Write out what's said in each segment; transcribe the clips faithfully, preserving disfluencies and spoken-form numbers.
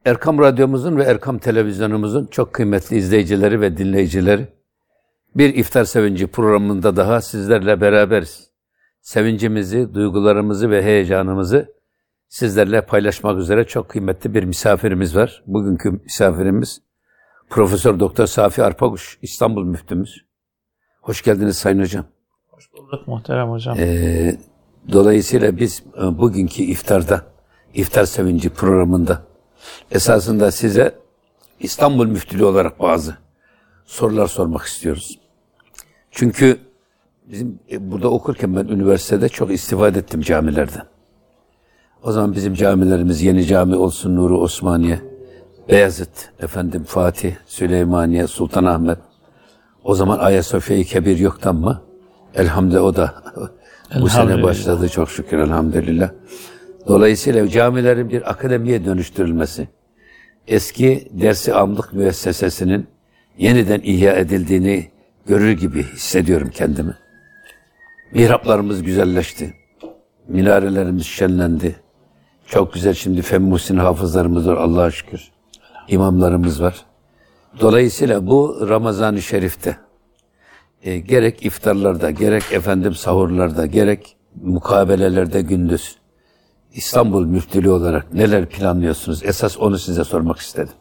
Erkam Radyomuzun ve Erkam Televizyonumuzun çok kıymetli izleyicileri ve dinleyicileri, bir İftar Sevinci programında daha sizlerle beraberiz. Sevincimizi, duygularımızı ve heyecanımızı sizlerle paylaşmak üzere çok kıymetli bir misafirimiz var. Bugünkü misafirimiz Profesör Doktor Safi Arpakuş, İstanbul Müftümüz. Hoş geldiniz Sayın Hocam. Hoş bulduk muhterem hocam. Ee, dolayısıyla biz bugünkü iftarda, İftar Sevinci programında esasında size İstanbul Müftülüğü olarak bazı sorular sormak istiyoruz. Çünkü bizim burada okurken ben üniversitede çok istifade ettim camilerden. O zaman bizim camilerimiz Yeni Cami olsun, Nuri Osmaniye, Beyazıt, efendim Fatih, Süleymaniye, Sultanahmet. O zaman Ayasofya-i Kebir yoktu ama elhamdülillah o da bu sene başladı çok şükür elhamdülillah. Dolayısıyla camilerin bir akademiye dönüştürülmesi, eski dersi amlık müessesesinin yeniden ihya edildiğini görür gibi hissediyorum kendimi. Mihraplarımız güzelleşti. Minarelerimiz şenlendi. Çok güzel şimdi Fen Muhsin hafızlarımız var Allah'a şükür. İmamlarımız var. Dolayısıyla bu Ramazan-ı Şerif'te e, gerek iftarlarda, gerek efendim sahurlarda, gerek mukabelelerde gündüz İstanbul Müftülüğü olarak neler planlıyorsunuz? Esas onu size sormak istedim.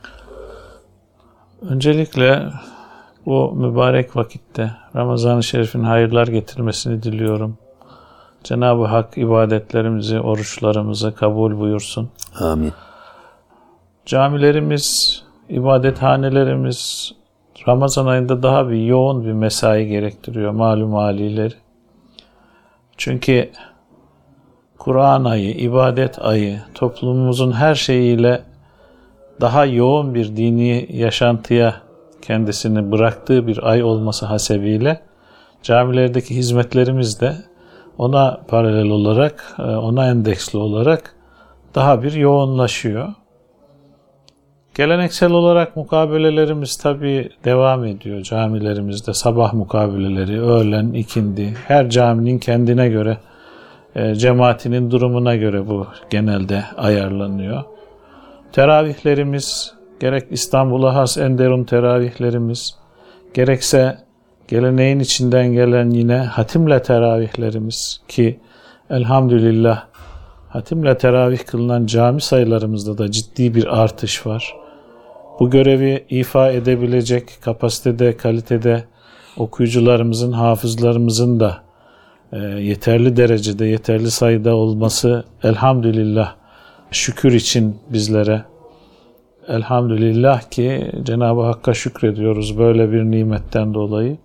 Öncelikle bu mübarek vakitte Ramazan-ı Şerif'in hayırlar getirmesini diliyorum. Cenab-ı Hak ibadetlerimizi, oruçlarımızı kabul buyursun. Amin. Camilerimiz, ibadethanelerimiz Ramazan ayında daha bir yoğun bir mesai gerektiriyor malum halileri. Çünkü Kur'an ayı, ibadet ayı, toplumumuzun her şeyiyle daha yoğun bir dini yaşantıya kendisini bıraktığı bir ay olması hasebiyle camilerdeki hizmetlerimiz de ona paralel olarak, ona endeksli olarak daha bir yoğunlaşıyor. Geleneksel olarak mukabelelerimiz tabii devam ediyor camilerimizde. Sabah mukabeleleri, öğlen, ikindi, her caminin kendine göre, cemaatinin durumuna göre bu genelde ayarlanıyor. Teravihlerimiz, gerek İstanbul'a has Enderun teravihlerimiz, gerekse geleneğin içinden gelen yine hatimle teravihlerimiz ki elhamdülillah hatimle teravih kılınan cami sayılarımızda da ciddi bir artış var. Bu görevi ifa edebilecek kapasitede, kalitede okuyucularımızın, hafızlarımızın da e, yeterli derecede, yeterli sayıda olması elhamdülillah şükür için bizlere. Elhamdülillah ki Cenab-ı Hakk'a şükrediyoruz böyle bir nimetten dolayı.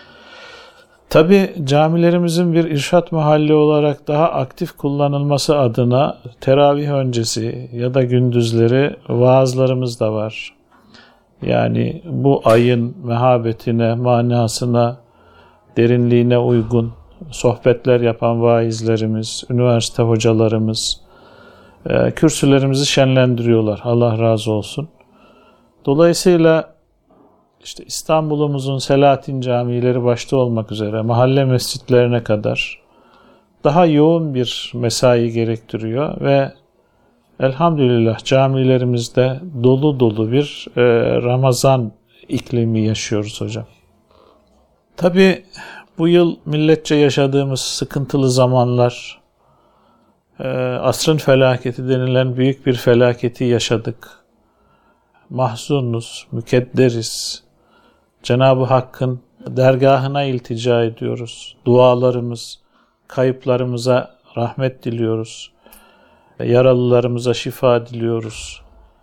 Tabi camilerimizin bir irşat mahalli olarak daha aktif kullanılması adına teravih öncesi ya da gündüzleri vaazlarımız da var. Yani bu ayın mehabetine, manasına, derinliğine uygun sohbetler yapan vaizlerimiz, üniversite hocalarımız, e, kürsülerimizi şenlendiriyorlar. Allah razı olsun. Dolayısıyla İşte İstanbul'umuzun Selahattin camileri başta olmak üzere mahalle mescitlerine kadar daha yoğun bir mesai gerektiriyor ve elhamdülillah camilerimizde dolu dolu bir e, Ramazan iklimi yaşıyoruz hocam. Tabii bu yıl milletçe yaşadığımız sıkıntılı zamanlar, e, asrın felaketi denilen büyük bir felaketi yaşadık. Mahzunuz, mükedderiz. Cenab-ı Hakk'ın dergahına iltica ediyoruz. Dualarımız, kayıplarımıza rahmet diliyoruz. Yaralılarımıza şifa diliyoruz.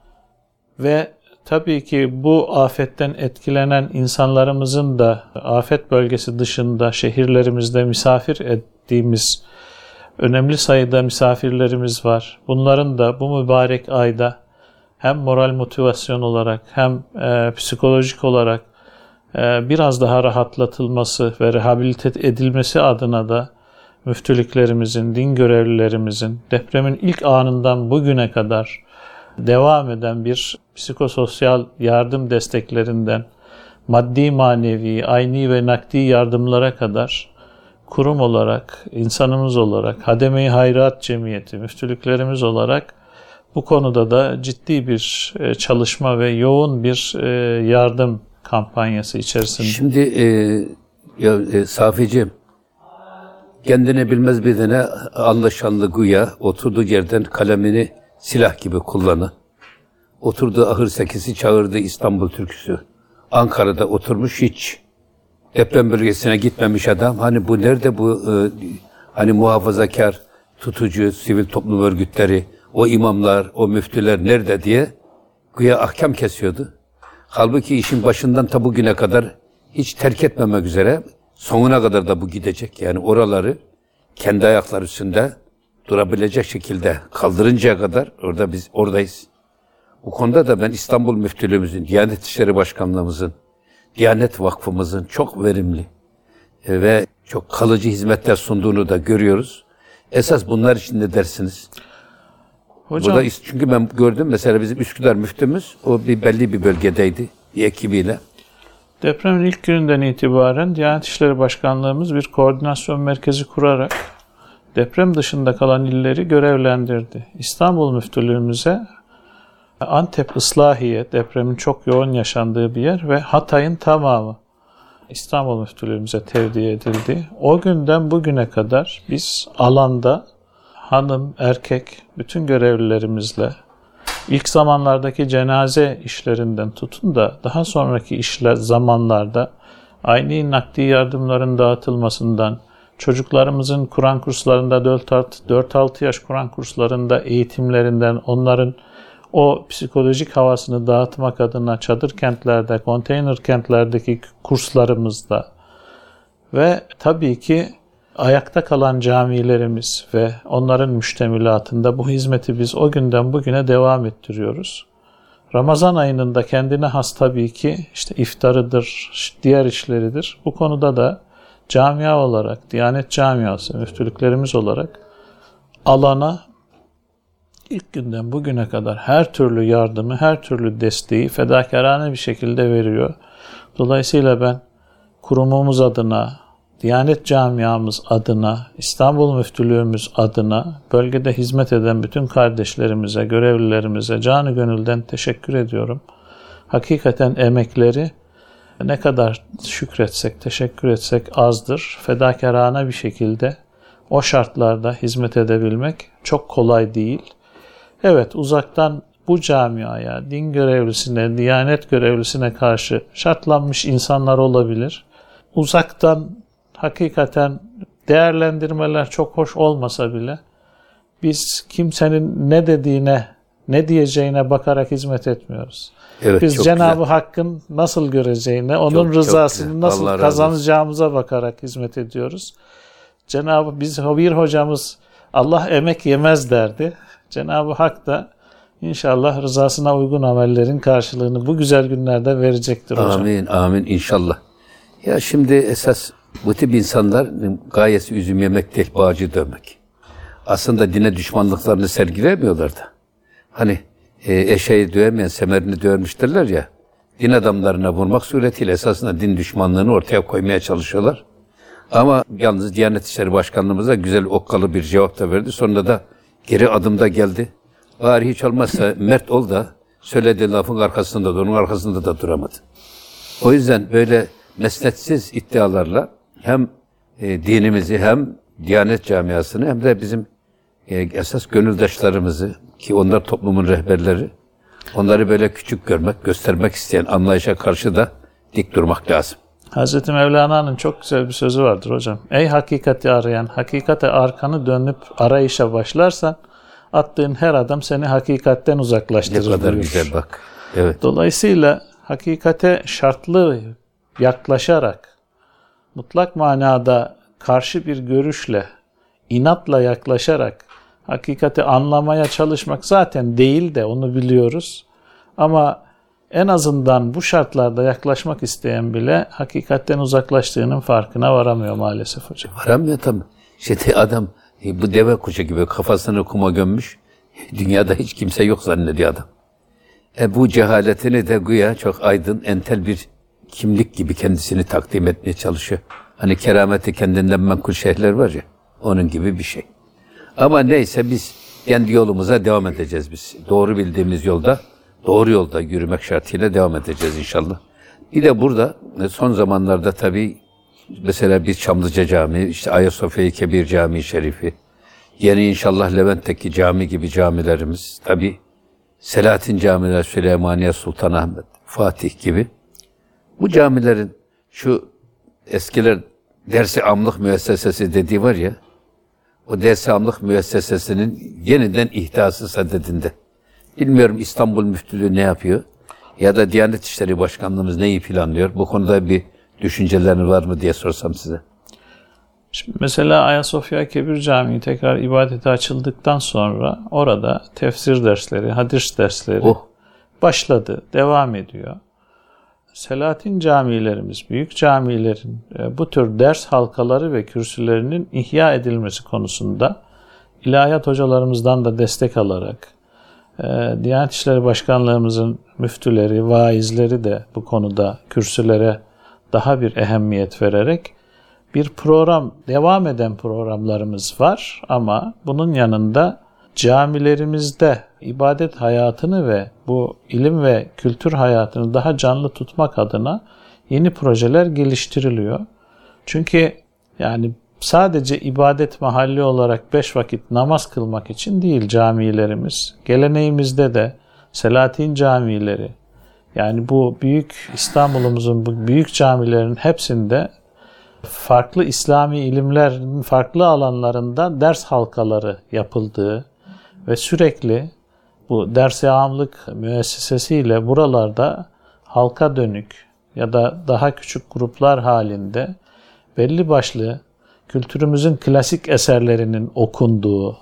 Ve tabii ki bu afetten etkilenen insanlarımızın da afet bölgesi dışında şehirlerimizde misafir ettiğimiz önemli sayıda misafirlerimiz var. Bunların da bu mübarek ayda hem moral motivasyon olarak hem e, psikolojik olarak e, biraz daha rahatlatılması ve rehabilite edilmesi adına da müftülüklerimizin, din görevlilerimizin depremin ilk anından bugüne kadar devam eden bir psikososyal yardım desteklerinden maddi, manevi, ayni ve nakdi yardımlara kadar kurum olarak, insanımız olarak, Hademe-i Hayrat Cemiyeti, müftülüklerimiz olarak Bu konuda da ciddi bir çalışma ve yoğun bir yardım kampanyası içerisinde. Şimdi e, ya e, Safi'ciğim, kendine bilmez bedene anlaşanlı güya oturduğu yerden kalemini silah gibi kullanı. Oturduğu ahır sekisi çağırdığı İstanbul türküsü. Ankara'da oturmuş hiç deprem bölgesine gitmemiş adam. Hani bu nerede bu e, hani muhafazakar, tutucu, sivil toplum örgütleri, o imamlar, o müftüler nerede diye güya ahkam kesiyordu. Halbuki işin başından ta bugüne kadar hiç terk etmemek üzere sonuna kadar da bu gidecek. Yani oraları kendi ayakları üstünde durabilecek şekilde kaldırıncaya kadar orada biz oradayız. Bu konuda da ben İstanbul Müftülüğümüzün, Diyanet İşleri Başkanlığımızın, Diyanet Vakfımızın çok verimli ve çok kalıcı hizmetler sunduğunu da görüyoruz. Esas bunlar için ne dersiniz? Hocam, Burada, çünkü ben gördüm mesela bizim Üsküdar müftümüz o bir belli bir bölgedeydi bir ekibiyle. Depremin ilk gününden itibaren Diyanet İşleri Başkanlığımız bir koordinasyon merkezi kurarak deprem dışında kalan illeri görevlendirdi. İstanbul Müftülüğümüze Antep Islahiye, depremin çok yoğun yaşandığı bir yer ve Hatay'ın tamamı İstanbul Müftülüğümüze tevdi edildi. O günden bugüne kadar biz alanda hanım, erkek, bütün görevlilerimizle ilk zamanlardaki cenaze işlerinden tutun da daha sonraki işler zamanlarda ayni nakdi yardımların dağıtılmasından, çocuklarımızın Kur'an kurslarında dört altı yaş Kur'an kurslarında eğitimlerinden, onların o psikolojik havasını dağıtmak adına çadır kentlerde, konteyner kentlerdeki kurslarımızda ve tabii ki ayakta kalan camilerimiz ve onların müştemilatında bu hizmeti biz o günden bugüne devam ettiriyoruz. Ramazan ayının da kendine has tabii ki işte iftarıdır, diğer işleridir. Bu konuda da camia olarak, Diyanet Camiası, müftülüklerimiz olarak alana ilk günden bugüne kadar her türlü yardımı, her türlü desteği fedakarane bir şekilde veriyor. Dolayısıyla ben kurumumuz adına, Diyanet Camiamız adına, İstanbul Müftülüğümüz adına bölgede hizmet eden bütün kardeşlerimize, görevlilerimize canı gönülden teşekkür ediyorum. Hakikaten emekleri ne kadar şükretsek, teşekkür etsek azdır. Fedakarane bir şekilde o şartlarda hizmet edebilmek çok kolay değil. Evet, uzaktan bu camiaya, din görevlisine, diyanet görevlisine karşı şartlanmış insanlar olabilir. Uzaktan hakikaten değerlendirmeler çok hoş olmasa bile biz kimsenin ne dediğine, ne diyeceğine bakarak hizmet etmiyoruz. Evet, biz Cenab-ı güzel. Hakk'ın nasıl göreceğine, onun çok, rızasını çok nasıl kazanacağımıza bakarak hizmet ediyoruz. Cenab-ı biz bir hocamız Allah emek yemez derdi. Cenab-ı Hak da inşallah rızasına uygun amellerin karşılığını bu güzel günlerde verecektir hocam. Amin, amin inşallah. Ya şimdi esas bu tip insanlar gayesi üzüm yemek değil, bağcı dövmek. Aslında dine düşmanlıklarını sergilemiyorlar da. Hani e, eşeği dövemeyen semerini dövermiş derler ya. Din adamlarına vurmak suretiyle esasında din düşmanlığını ortaya koymaya çalışıyorlar. Ama yalnız Diyanet İşleri Başkanlığımıza güzel okkalı bir cevap da verdi. Sonra da geri adımda geldi. Bari hiç olmazsa mert ol da söylediği lafın arkasında da onun arkasında da duramadı. O yüzden böyle mesnetsiz iddialarla hem e, dinimizi hem Diyanet camiasını hem de bizim e, esas gönüldaşlarımızı ki onlar toplumun rehberleri, onları böyle küçük görmek, göstermek isteyen anlayışa karşı da dik durmak lazım. Hazreti Mevlana'nın çok güzel bir sözü vardır hocam. Ey hakikati arayan, hakikate arkanı dönüp arayışa başlarsan attığın her adım seni hakikatten uzaklaştırır. Ne kadar buyur. Güzel bak. Evet. Dolayısıyla hakikate şartlı yaklaşarak, mutlak manada karşı bir görüşle, inatla yaklaşarak hakikati anlamaya çalışmak zaten değil de onu biliyoruz. Ama en azından bu şartlarda yaklaşmak isteyen bile hakikatten uzaklaştığının farkına varamıyor maalesef hocam. Varamıyor tabii. İşte adam bu deve kuşu gibi kafasını kuma gömmüş. Dünyada hiç kimse yok zannediyor adam. E bu cehaletini de güya çok aydın, entel bir kimlik gibi kendisini takdim etmeye çalışıyor. Hani kerameti kendinden menkul şeyhler var ya, onun gibi bir şey. Ama neyse biz kendi yolumuza devam edeceğiz biz. Doğru bildiğimiz yolda, doğru yolda yürümek şartıyla devam edeceğiz inşallah. Bir de burada son zamanlarda tabii mesela bir Çamlıca Camii, işte Ayasofya-i Kebir Camii Şerifi, yeni inşallah Levent'teki cami gibi camilerimiz, tabii Selahattin Camiler, Süleymaniye Sultanahmet, Fatih gibi. Bu camilerin şu eskiler dersi amlık müessesesi dediği var ya, o dersi amlık müessesesinin yeniden ihdası sadedinde. Bilmiyorum İstanbul Müftülüğü ne yapıyor ya da Diyanet İşleri Başkanlığımız neyi planlıyor? Bu konuda bir düşüncelerin var mı diye sorsam size. Şimdi mesela Ayasofya Kebir Camii tekrar ibadete açıldıktan sonra orada tefsir dersleri, hadis dersleri oh. başladı, devam ediyor. Selahattin camilerimiz, büyük camilerin bu tür ders halkaları ve kürsülerinin ihya edilmesi konusunda ilahiyat hocalarımızdan da destek alarak, Diyanet İşleri Başkanlığımızın müftüleri, vaizleri de bu konuda kürsülere daha bir ehemmiyet vererek bir program, devam eden programlarımız var ama bunun yanında camilerimizde ibadet hayatını ve bu ilim ve kültür hayatını daha canlı tutmak adına yeni projeler geliştiriliyor. Çünkü yani sadece ibadet mahalli olarak beş vakit namaz kılmak için değil camilerimiz. Geleneğimizde de Selahattin camileri, yani bu büyük İstanbul'umuzun bu büyük camilerin hepsinde farklı İslami ilimlerin farklı alanlarında ders halkaları yapıldığı ve sürekli bu ders-i amlık müessesesiyle buralarda halka dönük ya da daha küçük gruplar halinde belli başlı kültürümüzün klasik eserlerinin okunduğu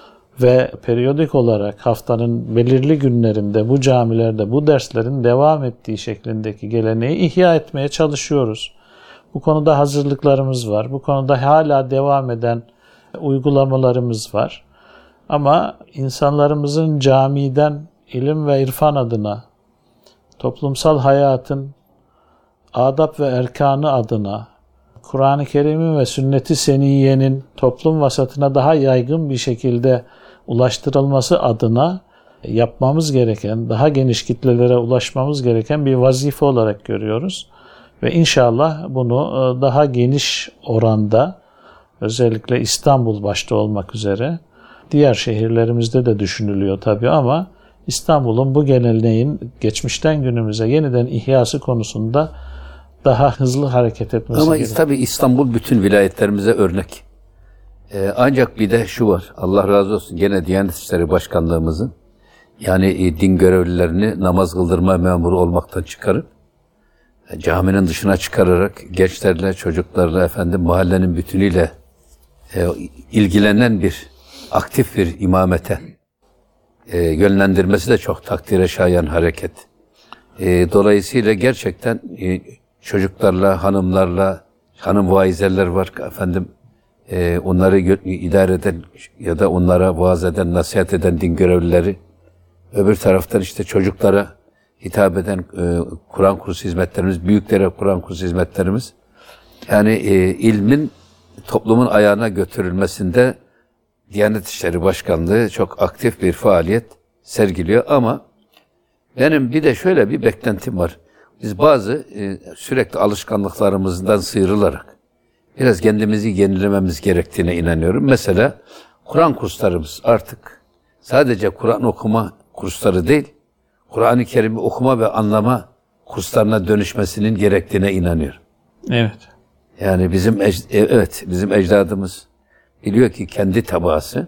ve periyodik olarak haftanın belirli günlerinde bu camilerde bu derslerin devam ettiği şeklindeki geleneği ihya etmeye çalışıyoruz. Bu konuda hazırlıklarımız var. Bu konuda hala devam eden uygulamalarımız var. Ama insanlarımızın camiden ilim ve irfan adına, toplumsal hayatın adab ve erkanı adına, Kur'an-ı Kerim'in ve sünnet-i seniyyenin toplum vasatına daha yaygın bir şekilde ulaştırılması adına yapmamız gereken, daha geniş kitlelere ulaşmamız gereken bir vazife olarak görüyoruz. Ve inşallah bunu daha geniş oranda, özellikle İstanbul başta olmak üzere, diğer şehirlerimizde de düşünülüyor tabii ama İstanbul'un bu geleneğin geçmişten günümüze yeniden ihyası konusunda daha hızlı hareket etmesi ama gerekiyor. Tabii İstanbul bütün vilayetlerimize örnek. Ee, ancak bir de şu var, Allah razı olsun gene Diyanet İşleri Başkanlığımızın, yani e, din görevlilerini namaz kıldırma memuru olmaktan çıkarıp, e, caminin dışına çıkararak gençlerle, çocuklarla, efendim mahallenin bütünüyle e, ilgilenen bir, aktif bir imamete e, yönlendirmesi de çok takdire şayan hareket. E, dolayısıyla gerçekten e, çocuklarla, hanımlarla, hanım vaizler var efendim, e, onları idare eden ya da onlara vaaz eden, nasihat eden din görevlileri, öbür taraftan işte çocuklara hitap eden e, Kur'an kursu hizmetlerimiz, büyüklere Kur'an kursu hizmetlerimiz, yani e, ilmin toplumun ayağına götürülmesinde Diyanet İşleri Başkanlığı çok aktif bir faaliyet sergiliyor ama benim bir de şöyle bir beklentim var. Biz bazı e, sürekli alışkanlıklarımızdan sıyrılarak biraz kendimizi yenilememiz gerektiğine inanıyorum. Mesela Kur'an kurslarımız artık sadece Kur'an okuma kursları değil, Kur'an-ı Kerim'i okuma ve anlama kurslarına dönüşmesinin gerektiğine inanıyorum. Evet. Yani bizim evet bizim ecdadımız biliyor ki kendi tebaası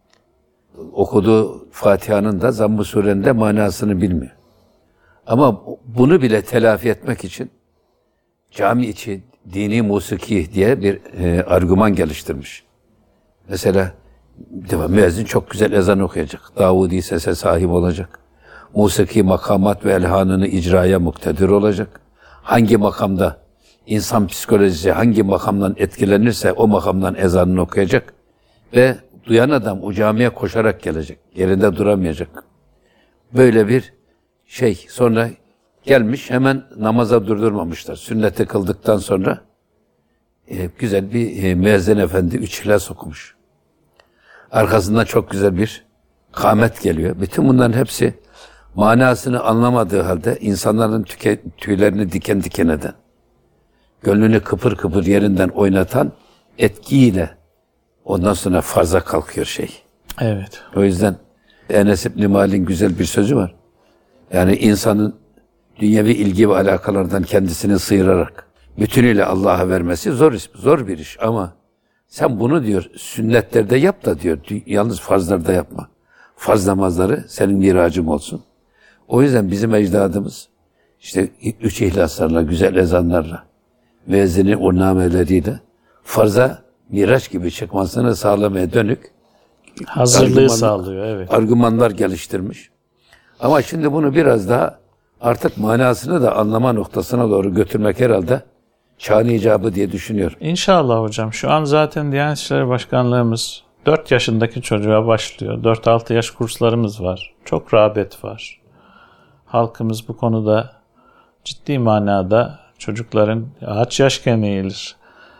okuduğu Fatiha'nın da Zamm-ı Sure'nin de manasını bilmiyor. Ama bunu bile telafi etmek için cami içi dini musiki diye bir e, argüman geliştirmiş. Mesela müezzin çok güzel ezan okuyacak. Davudi sese sahip olacak. Musiki makamat ve elhanını icraya muktedir olacak. Hangi makamda insan psikolojisi hangi makamdan etkilenirse o makamdan ezanını okuyacak ve duyan adam o camiye koşarak gelecek. Yerinde duramayacak. Böyle bir şey. Sonra gelmiş hemen namaza durdurmamışlar. Sünneti kıldıktan sonra e, güzel bir e, müezzin efendi üç İhlas okumuş. Arkasından çok güzel bir kâmet geliyor. Bütün bunların hepsi manasını anlamadığı halde insanların tüke, tüylerini diken diken eden, gönlünü kıpır kıpır yerinden oynatan etkiyle ondan sonra farza kalkıyor şey. Evet. O yüzden Enes İbn Malik'in güzel bir sözü var. Yani insanın dünyevi ilgi ve alakalardan kendisini sıyırarak bütünüyle Allah'a vermesi zor iş, zor bir iş ama sen bunu diyor sünnetlerde yap da diyor, yalnız farzlarda yapma. Farz namazları senin miracın olsun. O yüzden bizim ecdadımız işte üç ihlaslarla, güzel ezanlarla, müezzinin o nameleriyle farza miraç gibi çıkmasını sağlamaya dönük hazırlığı sağlıyor. Evet. Argümanlar geliştirmiş. Ama şimdi bunu biraz daha artık manasını da anlama noktasına doğru götürmek herhalde çağın icabı diye düşünüyorum. İnşallah hocam. Şu an zaten Diyanet İşleri Başkanlığımız dört yaşındaki çocuğa başlıyor. dört altı yaş kurslarımız var. Çok rağbet var. Halkımız bu konuda ciddi manada çocukların ağaç yaşken eğilir.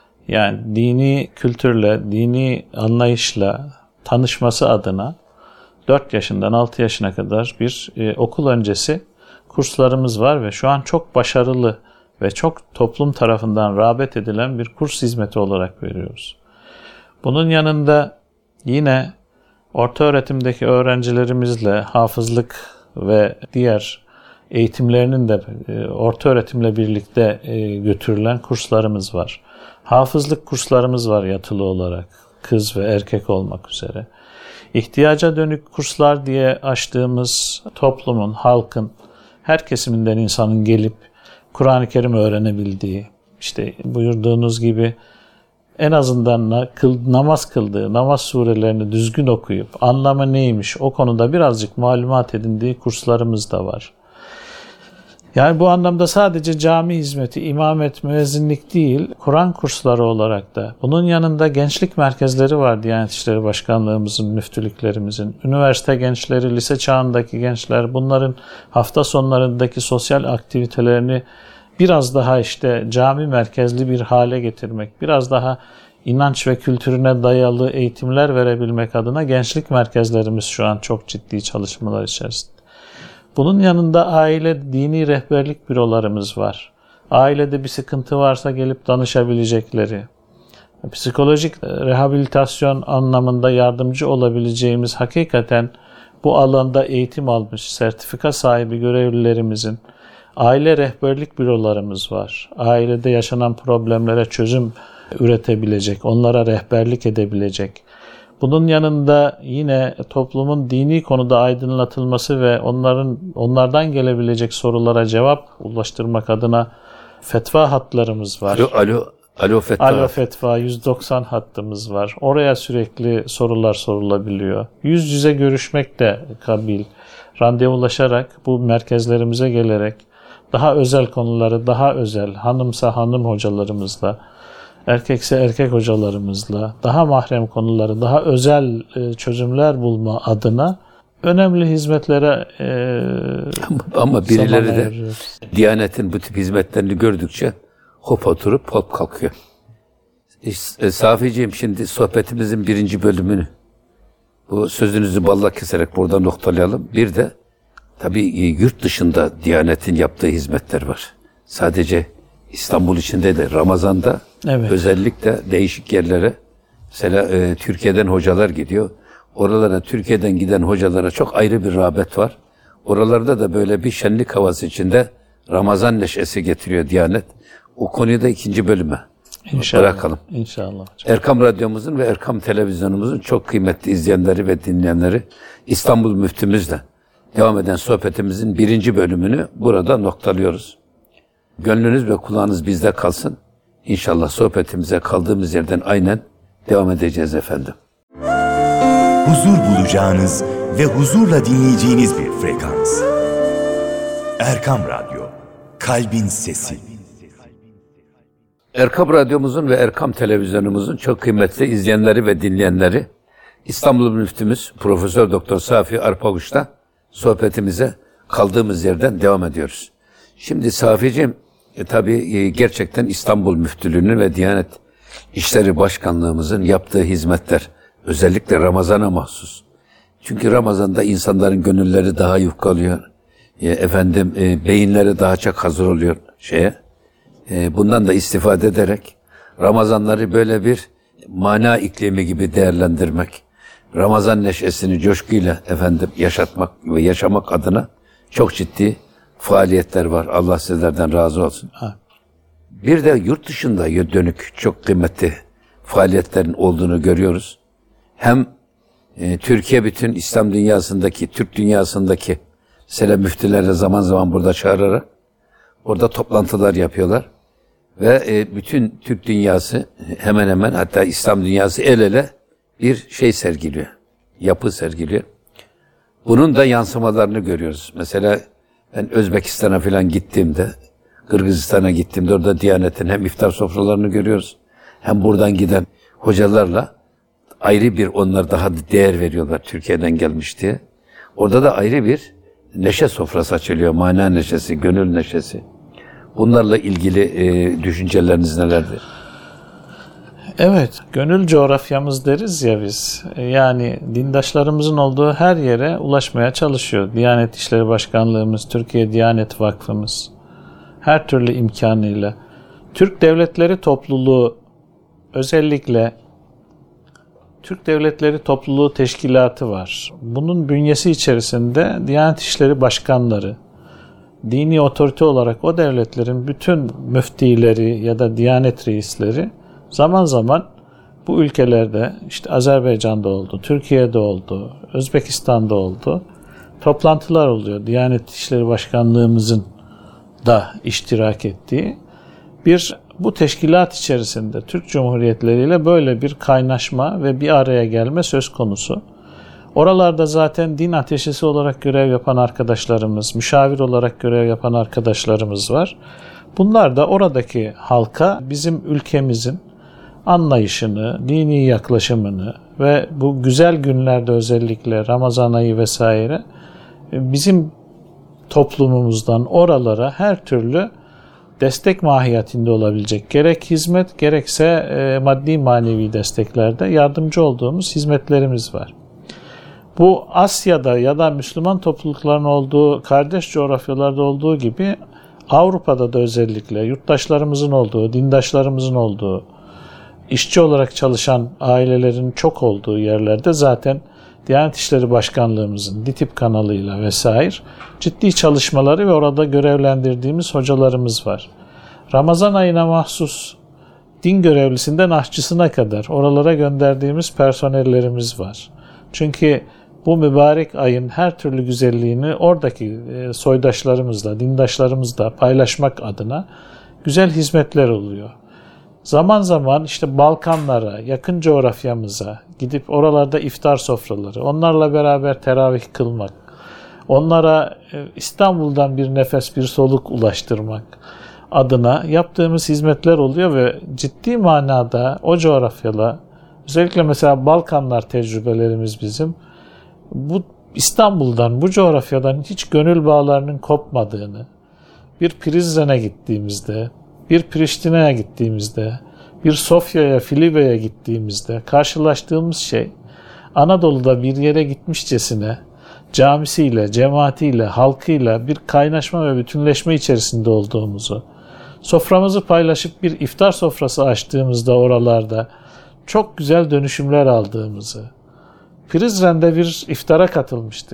Yani dini kültürle, dini anlayışla tanışması adına dört yaşından altı yaşına kadar bir e, okul öncesi kurslarımız var ve şu an çok başarılı ve çok toplum tarafından rağbet edilen bir kurs hizmeti olarak veriyoruz. Bunun yanında yine orta öğretimdeki öğrencilerimizle hafızlık ve diğer eğitimlerinin de e, orta öğretimle birlikte e, götürülen kurslarımız var. Hafızlık kurslarımız var yatılı olarak, kız ve erkek olmak üzere. İhtiyaca dönük kurslar diye açtığımız toplumun, halkın, her kesiminden insanın gelip Kur'an-ı Kerim öğrenebildiği, işte buyurduğunuz gibi en azından namaz kıldığı, namaz surelerini düzgün okuyup anlamı neymiş o konuda birazcık malumat edindiği kurslarımız da var. Yani bu anlamda sadece cami hizmeti, imamet, müezzinlik değil, Kur'an kursları olarak da. Bunun yanında gençlik merkezleri var Diyanet İşleri Başkanlığımızın, müftülüklerimizin. Üniversite gençleri, lise çağındaki gençler, bunların hafta sonlarındaki sosyal aktivitelerini biraz daha işte cami merkezli bir hale getirmek, biraz daha inanç ve kültürüne dayalı eğitimler verebilmek adına gençlik merkezlerimiz şu an çok ciddi çalışmalar içerisinde. Bunun yanında aile dini rehberlik bürolarımız var. Ailede bir sıkıntı varsa gelip danışabilecekleri, psikolojik rehabilitasyon anlamında yardımcı olabileceğimiz hakikaten bu alanda eğitim almış, sertifika sahibi görevlilerimizin, aile rehberlik bürolarımız var. Ailede yaşanan problemlere çözüm üretebilecek, onlara rehberlik edebilecek. Bunun yanında yine toplumun dini konuda aydınlatılması ve onların onlardan gelebilecek sorulara cevap ulaştırmak adına fetva hatlarımız var. Alo, alo, alo fetva. Alo fetva yüz doksan hattımız var. Oraya sürekli sorular sorulabiliyor. Yüz yüze görüşmek de kabil. Randevulaşarak bu merkezlerimize gelerek daha özel konuları daha özel, hanımsa hanım hocalarımızla, erkekse erkek hocalarımızla daha mahrem konuları, daha özel e, çözümler bulma adına önemli hizmetlere e, ama, ama birileri de Diyanet'in bu tip hizmetlerini gördükçe hop oturup hop kalkıyor. E, Safi'ciğim şimdi sohbetimizin birinci bölümünü bu sözünüzü balla keserek burada noktalayalım. Bir de tabii yurt dışında Diyanet'in yaptığı hizmetler var. Sadece İstanbul içinde de Ramazan'da evet. Özellikle değişik yerlere mesela e, Türkiye'den hocalar gidiyor. Oralara Türkiye'den giden hocalara çok ayrı bir rağbet var. Oralarda da böyle bir şenlik havası içinde Ramazan neşesi getiriyor Diyanet. O konuyu da ikinci bölüme İnşallah. bırakalım. İnşallah. Hocam. Erkam Radyomuzun ve Erkam Televizyonumuzun çok kıymetli izleyenleri ve dinleyenleri İstanbul Müftümüzle devam eden sohbetimizin birinci bölümünü burada noktalıyoruz. Gönlünüz ve kulağınız bizde kalsın. İnşallah sohbetimize kaldığımız yerden aynen devam edeceğiz efendim. Huzur bulacağınız ve huzurla dinleyeceğiniz bir frekans. Erkam Radyo, Kalbin Sesi. Erkam Radyomuzun ve Erkam Televizyonumuzun çok kıymetli izleyenleri ve dinleyenleri, İstanbul Müftümüz Profesör Doktor Safi Arpavuç'ta sohbetimize kaldığımız yerden devam ediyoruz. Şimdi Safi'ciğim, e, tabii e, gerçekten İstanbul Müftülüğü'nün ve Diyanet İşleri Başkanlığımızın yaptığı hizmetler, özellikle Ramazan'a mahsus, Çünkü Ramazan'da insanların gönülleri daha yufkalıyor. E, efendim e, beyinleri daha çok hazır oluyor şeye. E, bundan da istifade ederek Ramazanları böyle bir mana iklimi gibi değerlendirmek, Ramazan neşesini coşkuyla efendim yaşatmak ve yaşamak adına çok ciddi faaliyetler var. Allah sizlerden razı olsun. Ha. Bir de yurt dışında dönük çok kıymetli faaliyetlerin olduğunu görüyoruz. Hem e, Türkiye bütün İslam dünyasındaki, Türk dünyasındaki mesela müftüleri zaman zaman burada çağırarak orada toplantılar yapıyorlar. Ve e, bütün Türk dünyası hemen hemen hatta İslam dünyası el ele bir şey sergiliyor. Yapı sergiliyor. Bunun da yansımalarını görüyoruz. Mesela ben Özbekistan'a falan gittiğimde, Kırgızistan'a gittiğimde orada Diyanet'in hem iftar sofralarını görüyoruz. Hem buradan giden hocalarla ayrı bir onlar daha değer veriyorlar Türkiye'den gelmiş diye. Orada da ayrı bir neşe sofrası açılıyor. Mana neşesi, gönül neşesi. Bunlarla ilgili e, düşünceleriniz nelerdir? Evet, gönül coğrafyamız deriz ya biz. Yani dindaşlarımızın olduğu her yere ulaşmaya çalışıyor. Diyanet İşleri Başkanlığımız, Türkiye Diyanet Vakfımız her türlü imkanıyla. Türk Devletleri Topluluğu özellikle Türk Devletleri Topluluğu Teşkilatı var. Bunun bünyesi içerisinde Diyanet İşleri Başkanları, dini otorite olarak o devletlerin bütün müftileri ya da diyanet reisleri zaman zaman bu ülkelerde işte Azerbaycan'da oldu, Türkiye'de oldu, Özbekistan'da oldu. Toplantılar oluyor. Diyanet İşleri Başkanlığımızın da iştirak ettiği bir bu teşkilat içerisinde Türk Cumhuriyetleriyle ile böyle bir kaynaşma ve bir araya gelme söz konusu. Oralarda zaten din ateşesi olarak görev yapan arkadaşlarımız, müşavir olarak görev yapan arkadaşlarımız var. Bunlar da oradaki halka bizim ülkemizin anlayışını, dini yaklaşımını ve bu güzel günlerde özellikle Ramazan ayı vesaire bizim toplumumuzdan oralara her türlü destek mahiyetinde olabilecek gerek hizmet gerekse e, maddi manevi desteklerde yardımcı olduğumuz hizmetlerimiz var. Bu Asya'da ya da Müslüman toplulukların olduğu kardeş coğrafyalarda olduğu gibi Avrupa'da da özellikle yurttaşlarımızın olduğu, dindaşlarımızın olduğu, işçi olarak çalışan ailelerin çok olduğu yerlerde zaten Diyanet İşleri Başkanlığımızın DİTİB kanalıyla vesaire ciddi çalışmaları ve orada görevlendirdiğimiz hocalarımız var. Ramazan ayına mahsus din görevlisinden aşçısına kadar oralara gönderdiğimiz personellerimiz var. Çünkü bu mübarek ayın her türlü güzelliğini oradaki soydaşlarımızla, dindaşlarımızla paylaşmak adına güzel hizmetler oluyor. Zaman zaman işte Balkanlara, yakın coğrafyamıza gidip oralarda iftar sofraları, onlarla beraber teravih kılmak, onlara İstanbul'dan bir nefes, bir soluk ulaştırmak adına yaptığımız hizmetler oluyor ve ciddi manada o coğrafyala, özellikle mesela Balkanlar tecrübelerimiz bizim, bu İstanbul'dan, bu coğrafyadan hiç gönül bağlarının kopmadığını, bir Prizren'e gittiğimizde, bir Priştine'ye gittiğimizde, bir Sofya'ya, Filibe'ye gittiğimizde karşılaştığımız şey, Anadolu'da bir yere gitmişçesine camisiyle, cemaatiyle, halkıyla bir kaynaşma ve bütünleşme içerisinde olduğumuzu, soframızı paylaşıp bir iftar sofrası açtığımızda oralarda çok güzel dönüşümler aldığımızı, Prizren'de bir iftara katılmıştık.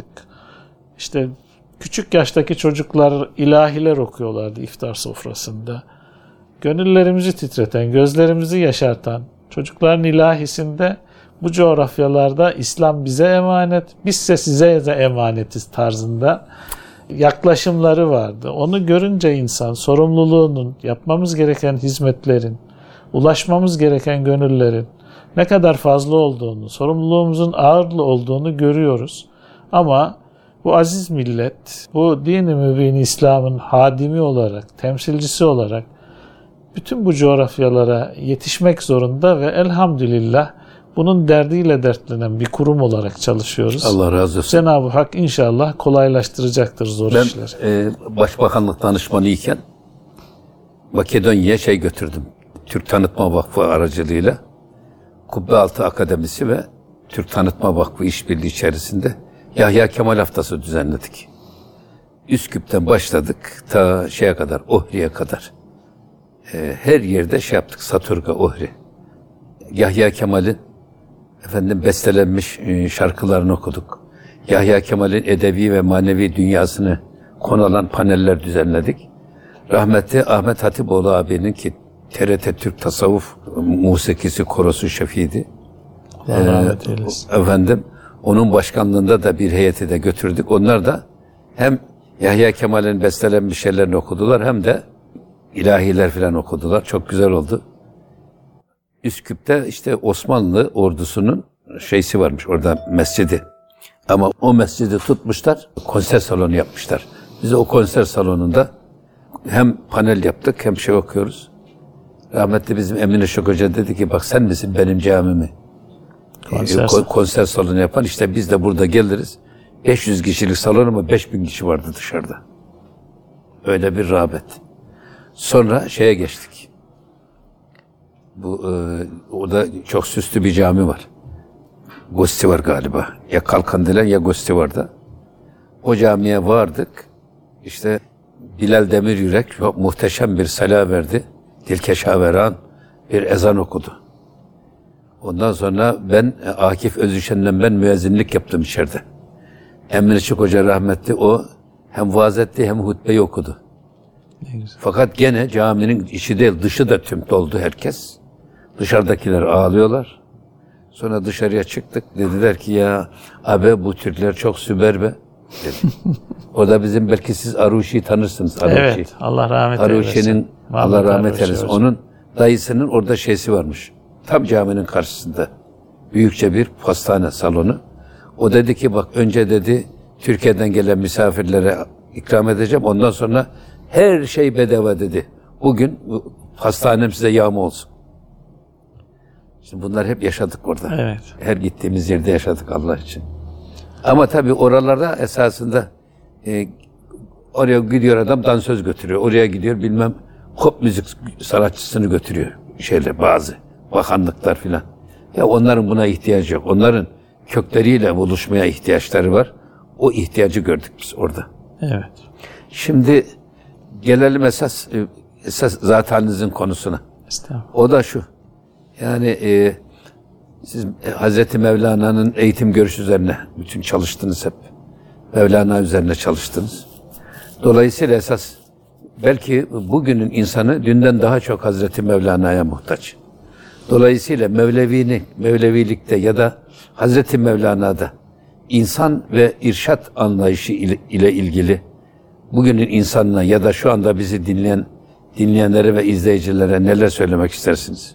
İşte küçük yaştaki çocuklar ilahiler okuyorlardı iftar sofrasında. Gönüllerimizi titreten, gözlerimizi yaşartan çocukların ilahisinde bu coğrafyalarda İslam bize emanet, bizse size de emanetiz tarzında yaklaşımları vardı. Onu görünce insan sorumluluğunun, yapmamız gereken hizmetlerin, ulaşmamız gereken gönüllerin ne kadar fazla olduğunu, sorumluluğumuzun ağırlı olduğunu görüyoruz. Ama bu aziz millet, bu din-i mübin İslam'ın hadimi olarak, temsilcisi olarak bütün bu coğrafyalara yetişmek zorunda ve elhamdülillah bunun derdiyle dertlenen bir kurum olarak çalışıyoruz. Allah razı olsun. Cenab-ı Hak inşallah kolaylaştıracaktır zor ben, işleri. Ben e, Başbakanlık danışmanıyken Makedonya'ya şey götürdüm. Türk Tanıtma Vakfı aracılığıyla Kubbealtı Akademisi ve Türk Tanıtma Vakfı işbirliği içerisinde Yahya Kemal Haftası düzenledik. Üsküp'ten başladık ta şeye kadar, Ohri'ye kadar. Ee, her yerde şey yaptık, Saturga, Ohri. Yahya Kemal'in efendim bestelenmiş e, şarkılarını okuduk. Yahya Kemal'in edebi ve manevi dünyasını konu alan paneller düzenledik. Rahmetli Ahmet Hatipoğlu abinin ki T R T Türk Tasavvuf Musikisi Korosu şefiydi. Allah rahmet eylesin. Ee, efendim onun başkanlığında da bir heyeti de götürdük. Onlar da hem Yahya Kemal'in bestelenmiş şeylerini okudular hem de ilahiler falan okudular. Çok güzel oldu. Üsküp'te işte Osmanlı ordusunun şeysi varmış orada, mescidi. Ama o mescidi tutmuşlar, konser salonu yapmışlar. Biz de o konser salonunda hem panel yaptık hem şey okuyoruz. Rahmetli bizim Emin Işık Hoca dedi ki bak sen misin benim camimi konser, e, konser salonu yapan, işte biz de burada geliriz. beş yüz kişilik salon ama beş bin kişi vardı dışarıda. Öyle bir rağbet. Sonra şeye geçtik. Bu e, orada çok süslü bir cami var. Gosti var galiba. Ya Kalkandelen ya Gosti var da. O camiye vardık. İşte Bilal Demiryürek çok muhteşem bir sala verdi. Dilkeşaveran bir ezan okudu. Ondan sonra ben Akif Özüşen'den ben müezzinlik yaptım içeride. Emin Işık Hoca rahmetli o hem vaaz etti hem hutbeyi okudu. Fakat gene caminin içi değil dışı da tüm doldu herkes. Dışarıdakiler ağlıyorlar. Sonra dışarıya çıktık. Dediler ki ya abi bu Türkler çok süper be. Dedi. O da bizim, belki siz Aruşi'yi tanırsınız. Aruşi. Evet, Allah rahmet eylesin. Aruşi'nin, Allah rahmet eylesin. Onun dayısının orada şeysi varmış. Tam caminin karşısında. Büyükçe bir pastane salonu. O dedi ki bak önce dedi Türkiye'den gelen misafirlere ikram edeceğim. Ondan sonra her şey bedava dedi. Bugün pastanem size yağma olsun. Şimdi bunlar hep yaşadık orada. Evet. Her gittiğimiz yerde yaşadık Allah için. Ama tabii oralarda esasında e, oraya gidiyor adam dansöz götürüyor. Oraya gidiyor bilmem pop müzik sanatçısını götürüyor. Şeyler bazı bakanlıklar filan. Ya onların buna ihtiyacı yok. Onların kökleriyle buluşmaya ihtiyaçları var. O ihtiyacı gördük biz orada. Evet. Şimdi gelelim esas esas zat halinizin konusuna. O da şu. Yani e, siz e, Hazreti Mevlana'nın eğitim görüşü üzerine bütün çalıştınız hep. Mevlana üzerine çalıştınız. Dolayısıyla esas belki bugünün insanı dünden daha çok Hazreti Mevlana'ya muhtaç. Dolayısıyla Mevlevini, Mevlevilikte ya da Hazreti Mevlana'da insan ve irşat anlayışı ile, ile ilgili bugünün insanına ya da şu anda bizi dinleyen dinleyenlere ve izleyicilere neler söylemek istersiniz?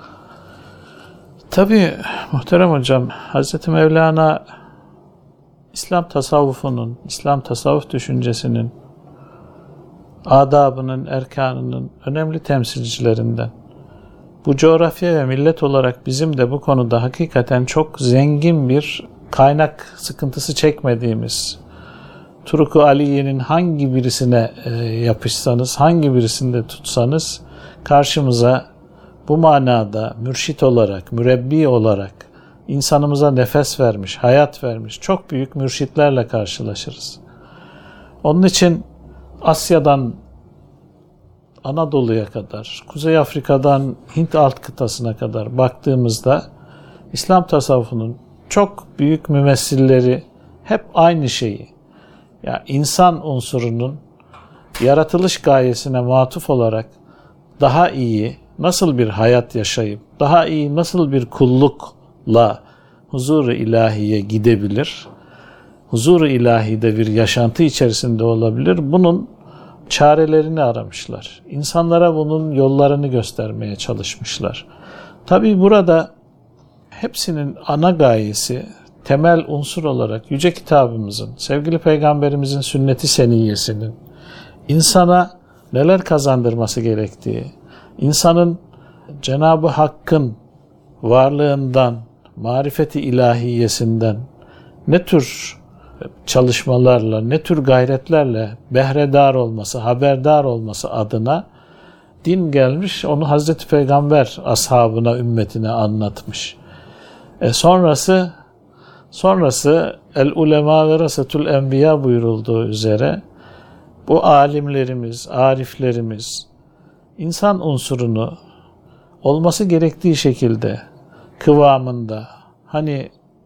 Tabii muhterem hocam, Hazreti Mevlana İslam tasavvufunun, İslam tasavvuf düşüncesinin, adabının, erkanının önemli temsilcilerinden. Bu coğrafya ve millet olarak bizim de bu konuda hakikaten çok zengin bir kaynak sıkıntısı çekmediğimiz, Turuk-u Aliye'nin hangi birisine e, yapışsanız, hangi birisinde tutsanız karşımıza bu manada mürşit olarak, mürebbi olarak insanımıza nefes vermiş, hayat vermiş çok büyük mürşitlerle karşılaşırız. Onun için Asya'dan Anadolu'ya kadar, Kuzey Afrika'dan Hint alt kıtasına kadar baktığımızda İslam tasavvufunun çok büyük mümessilleri hep aynı şeyi, yani insan unsurunun yaratılış gayesine matuf olarak daha iyi nasıl bir hayat yaşayıp, daha iyi nasıl bir kullukla huzur-u ilahiye gidebilir, huzur-u ilahide bir yaşantı içerisinde olabilir, bunun çarelerini aramışlar. İnsanlara bunun yollarını göstermeye çalışmışlar. Tabii burada hepsinin ana gayesi, temel unsur olarak Yüce Kitabımızın, sevgili Peygamberimizin sünnet-i seniyyesinin insana neler kazandırması gerektiği, insanın Cenab-ı Hakk'ın varlığından, marifeti ilahiyesinden ne tür çalışmalarla, ne tür gayretlerle behredar olması, haberdar olması adına din gelmiş, onu Hazreti Peygamber ashabına, ümmetine anlatmış. E sonrası Sonrası el ulema verasetül enbiya buyurulduğu üzere bu alimlerimiz, ariflerimiz insan unsurunu olması gerektiği şekilde, kıvamında, hani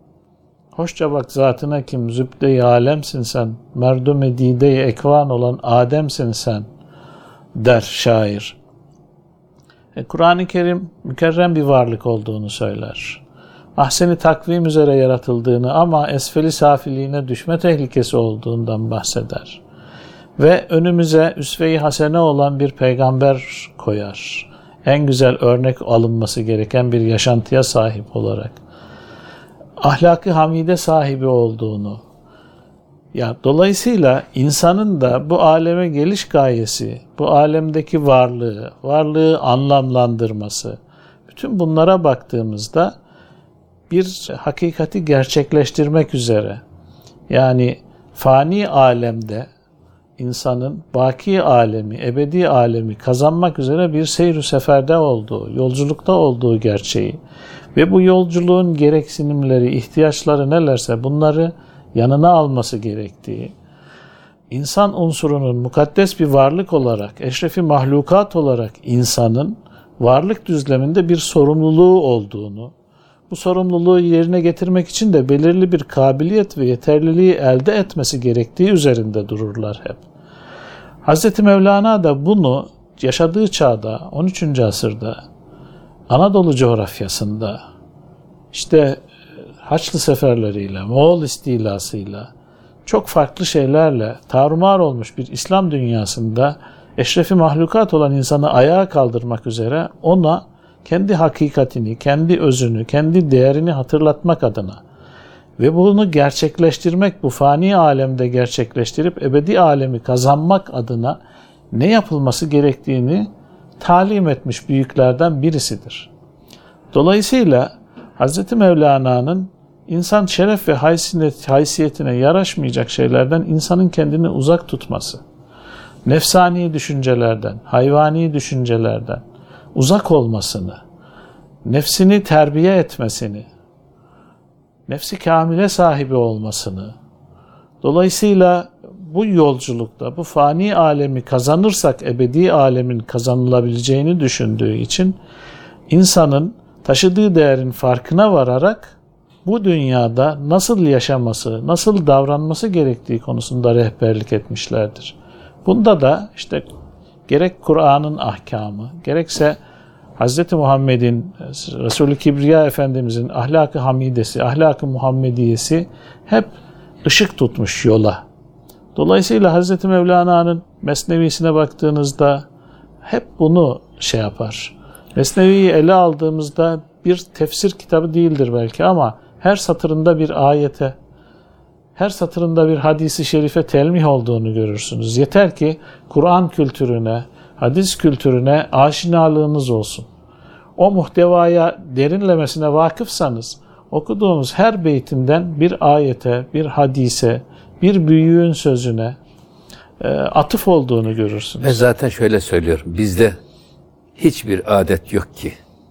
hoşça bak zatına kim, zübde-i alemsin sen, merdum-i dide-i ekvan olan Adem'sin sen der şair. E, Kur'an-ı Kerim mükerrem bir varlık olduğunu söyler. Ahsen-i takvim üzere yaratıldığını ama esfeli safiliğine düşme tehlikesi olduğundan bahseder. Ve önümüze üsve-i hasene olan bir peygamber koyar. En güzel örnek alınması gereken bir yaşantıya sahip olarak. Ahlak-ı hamide sahibi olduğunu, ya dolayısıyla insanın da bu aleme geliş gayesi, bu alemdeki varlığı, varlığı anlamlandırması, bütün bunlara baktığımızda bir hakikati gerçekleştirmek üzere, yani fani alemde insanın baki alemi, ebedi alemi kazanmak üzere bir seyr-ü seferde olduğu, yolculukta olduğu gerçeği ve bu yolculuğun gereksinimleri, ihtiyaçları nelerse bunları yanına alması gerektiği, insan unsurunun mukaddes bir varlık olarak, eşrefi mahlukat olarak insanın varlık düzleminde bir sorumluluğu olduğunu, bu sorumluluğu yerine getirmek için de belirli bir kabiliyet ve yeterliliği elde etmesi gerektiği üzerinde dururlar hep. Hazreti Mevlana da bunu yaşadığı çağda, on üçüncü asırda, Anadolu coğrafyasında, işte Haçlı seferleriyle, Moğol istilasıyla, çok farklı şeylerle tarumar olmuş bir İslam dünyasında eşrefi mahlukat olan insanı ayağa kaldırmak üzere ona kendi hakikatini, kendi özünü, kendi değerini hatırlatmak adına ve bunu gerçekleştirmek, bu fani alemde gerçekleştirip ebedi alemi kazanmak adına ne yapılması gerektiğini talim etmiş büyüklerden birisidir. Dolayısıyla Hz. Mevlana'nın insan şeref ve haysiyetine yaraşmayacak şeylerden insanın kendini uzak tutması, nefsani düşüncelerden, hayvani düşüncelerden uzak olmasını, nefsini terbiye etmesini, nefsi kamile sahibi olmasını, dolayısıyla bu yolculukta, bu fani alemi kazanırsak ebedi alemin kazanılabileceğini düşündüğü için insanın taşıdığı değerin farkına vararak bu dünyada nasıl yaşaması, nasıl davranması gerektiği konusunda rehberlik etmişlerdir. Bunda da işte gerek Kur'an'ın ahkamı, gerekse Hz. Muhammed'in, Resulü Kibriya Efendimizin ahlak-ı hamidesi, ahlak-ı Muhammediyesi hep ışık tutmuş yola. Dolayısıyla Hz. Mevlana'nın Mesnevisine baktığınızda hep bunu şey yapar. Mesnevi'yi ele aldığımızda bir tefsir kitabı değildir belki ama her satırında bir ayete, her satırında bir hadisi şerife telmih olduğunu görürsünüz. Yeter ki Kur'an kültürüne, hadis kültürüne aşinalığınız olsun. O muhtevaya derinlemesine vakıfsanız, okuduğumuz her beytinden bir ayete, bir hadise, bir büyüğün sözüne e, atıf olduğunu görürsünüz. Ve zaten şöyle söylüyorum, bizde hiçbir adet yok ki.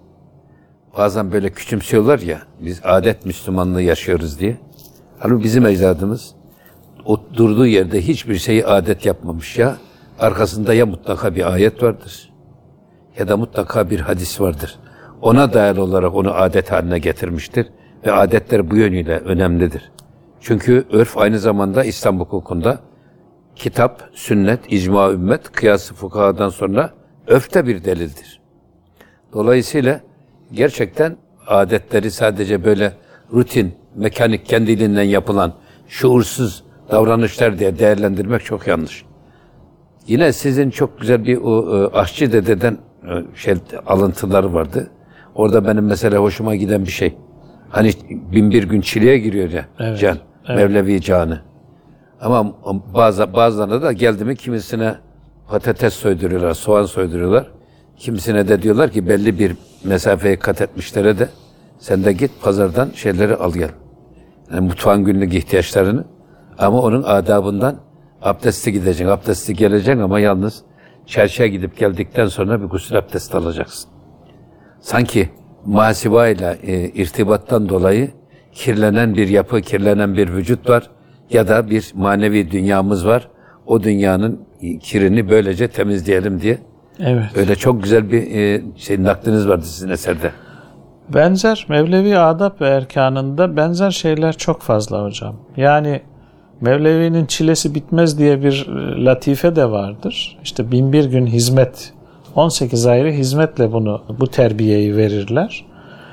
Bazen böyle küçümsüyorlar ya, biz adet Müslümanlığı yaşıyoruz diye. Halbuki bizim ecdadımız o durduğu yerde hiçbir şeyi adet yapmamış ya. Arkasında ya mutlaka bir ayet vardır ya da mutlaka bir hadis vardır. Ona dayalı olarak onu adet haline getirmiştir ve adetler bu yönüyle önemlidir. Çünkü örf aynı zamanda İslam hukukunda kitap, sünnet, icma, ümmet, kıyas-ı fukahadan sonra örf de bir delildir. Dolayısıyla gerçekten adetleri sadece böyle rutin, mekanik, kendiliğinden yapılan şuursuz davranışlar diye değerlendirmek çok yanlış. Yine sizin çok güzel bir o e, aşçı dededen e, şey alıntıları vardı. Orada benim mesela hoşuma giden bir şey. Hani bin bir gün çileye giriyor ya, evet, can, evet. Mevlevi canı. Ama bazı bazılarına da geldi mi kimisine patates soyduruyorlar, soğan soyduruyorlar. Kimisine de diyorlar ki belli bir mesafeyi kat etmişlere de sen de git pazardan şeyleri al gel. Yani mutfağın günlük ihtiyaçlarını, ama onun adabından abdesti gideceksin, abdesti geleceksin ama yalnız çarşıya gidip geldikten sonra bir gusül abdesti alacaksın. Sanki muhaseba ile e, irtibattan dolayı kirlenen bir yapı, kirlenen bir vücut var ya da bir manevi dünyamız var. O dünyanın kirini böylece temizleyelim diye. Evet. Öyle çok güzel bir e, şey nakliniz vardı sizin eserde. Benzer Mevlevi adab ve erkanında benzer şeyler çok fazla hocam. Yani Mevlevi'nin çilesi bitmez diye bir latife de vardır. İşte bin bir gün hizmet, on sekiz ayrı hizmetle bunu, bu terbiyeyi verirler.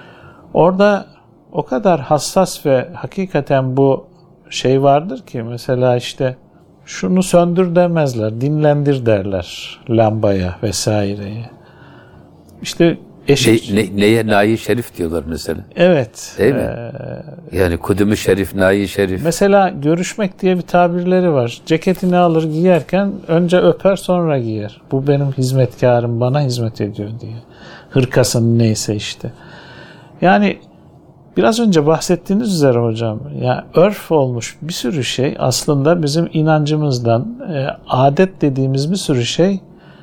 Orada o kadar hassas ve hakikaten bu şey vardır ki mesela işte şunu söndür demezler, dinlendir derler lambaya vesaireye. İşte eşik. Ne, ne, neye Nayi Şerif diyorlar mesela. Evet. Değil mi? Ee, yani Kudüm-i Şerif, Nayi Şerif. Mesela görüşmek diye bir tabirleri var. Ceketini alır giyerken önce öper sonra giyer. Bu benim hizmetkarım, bana hizmet ediyor diye. Hırkasının neyse işte. Yani biraz önce bahsettiğiniz üzere hocam, ya örf olmuş bir sürü şey aslında bizim inancımızdan, e, adet dediğimiz bir sürü şey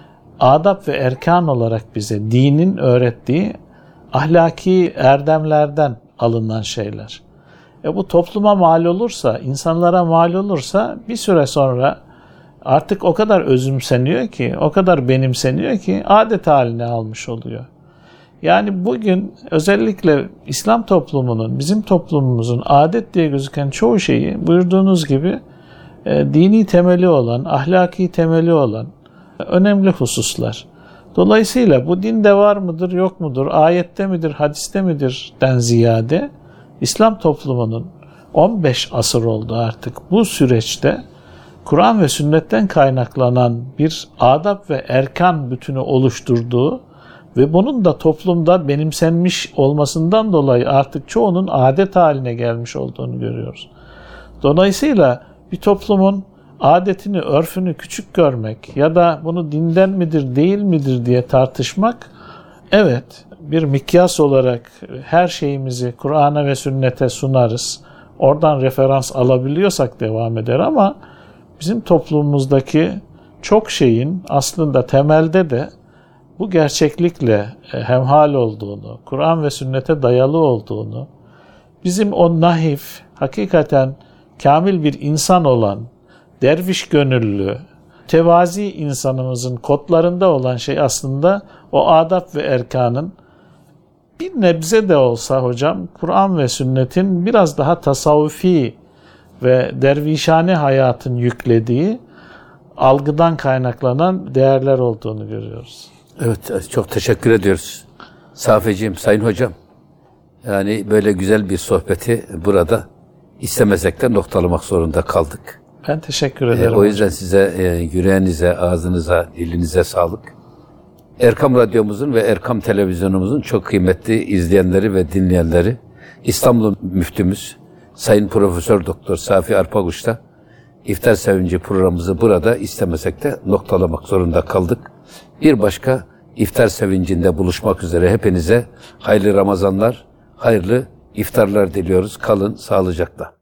adab ve erkan olarak bize dinin öğrettiği ahlaki erdemlerden alınan şeyler. E bu topluma mal olursa, insanlara mal olursa bir süre sonra artık o kadar özümseniyor ki, o kadar benimseniyor ki adet haline almış oluyor. Yani bugün özellikle İslam toplumunun, bizim toplumumuzun adet diye gözüken çoğu şeyi buyurduğunuz gibi e, dini temeli olan, ahlaki temeli olan önemli hususlar. Dolayısıyla bu dinde var mıdır, yok mudur, ayette midir, hadiste midir den ziyade İslam toplumunun on beş asır oldu artık bu süreçte Kur'an ve sünnetten kaynaklanan bir adab ve erkan bütünü oluşturduğu ve bunun da toplumda benimsenmiş olmasından dolayı artık çoğunun adet haline gelmiş olduğunu görüyoruz. Dolayısıyla bir toplumun adetini, örfünü küçük görmek ya da bunu dinden midir, değil midir diye tartışmak, evet bir mikyas olarak her şeyimizi Kur'an'a ve sünnete sunarız. Oradan referans alabiliyorsak devam eder ama bizim toplumumuzdaki çok şeyin aslında temelde de bu gerçeklikle hemhal olduğunu, Kur'an ve sünnete dayalı olduğunu, bizim o naif, hakikaten kamil bir insan olan, derviş gönüllü, tevazi insanımızın kodlarında olan şey aslında o adab ve erkanın bir nebze de olsa hocam Kur'an ve sünnetin biraz daha tasavvufi ve dervişane hayatın yüklediği algıdan kaynaklanan değerler olduğunu görüyoruz. Evet, çok teşekkür ediyoruz. Safeciğim, Sayın Hocam, yani böyle güzel bir sohbeti burada istemesek de noktalamak zorunda kaldık. Ben teşekkür ederim. E, o yüzden hocam. size e, yüreğinize, ağzınıza, dilinize sağlık. Erkam Radyomuzun ve Erkam Televizyonumuzun çok kıymetli izleyenleri ve dinleyenleri, İstanbul Müftümüz Sayın Profesör Doktor Safi Arpaguş'ta İftar Sevinci programımızı burada istemesek de noktalamak zorunda kaldık. Bir başka İftar Sevinci'nde buluşmak üzere hepinize hayırlı Ramazanlar, hayırlı iftarlar diliyoruz. Kalın sağlıcakla.